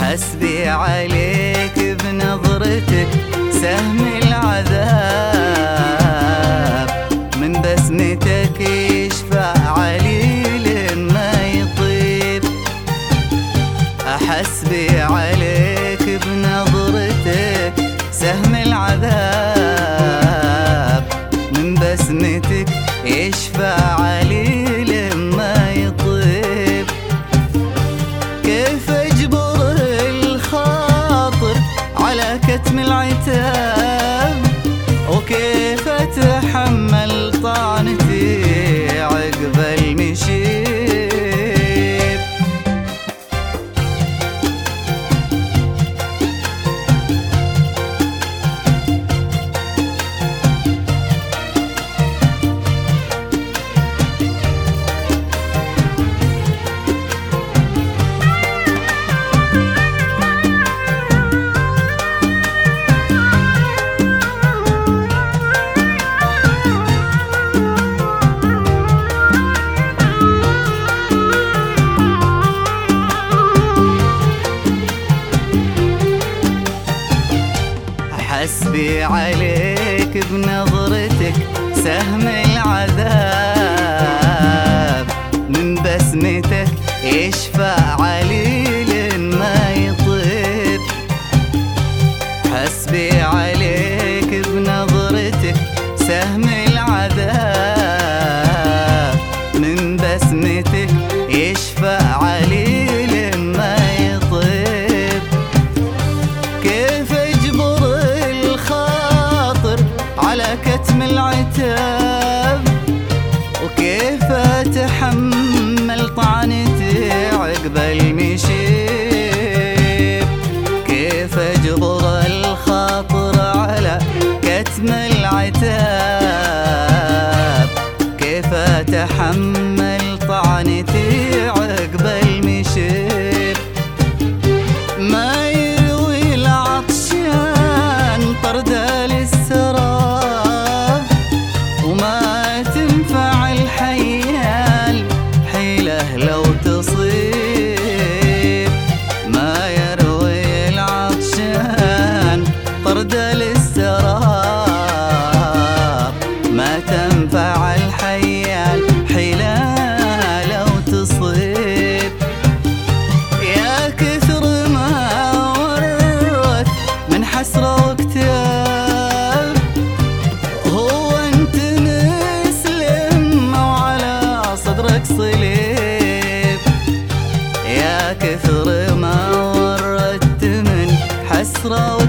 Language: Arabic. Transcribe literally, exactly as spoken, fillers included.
حسبي عليك بنظرتك سهم العذاب، من بسمتك يشفع عليل ما يطيب. حسبي عليك بنظرتك سهم العذاب، من بسمتك يشفع عليل ما يطيب. كيف اجبر الخاطر على كتم العتاب، وكيف اتحمل طعنتي عقب المشيب. حسبي عليك بنظرتك سهم العذاب، من بسمتك يشفع عليل ما يطيب. حسبي عليك بنظرتك سهم العذاب، من بسمتك يشفع عليل ما يطيب. كيف على كتم العتاب، وكيف اتحمل طعنتي عقب المشيب. كيف اجبر الخاطر على كتم العتاب، كيف اتحمل طعنتي عقب المشيب. ما يروي العطشان طرده للسراب، وما تنفع الحيال حيله لو تصيب. ما يروي العطشان طرد للسراب، ما تنفع الحيال حيله لو تصيب. يا كثر ما ورث من حسرة واكتئاب، هو انت مسلم وعلى صدرك صليب. يا كثر ما وردت من حسرة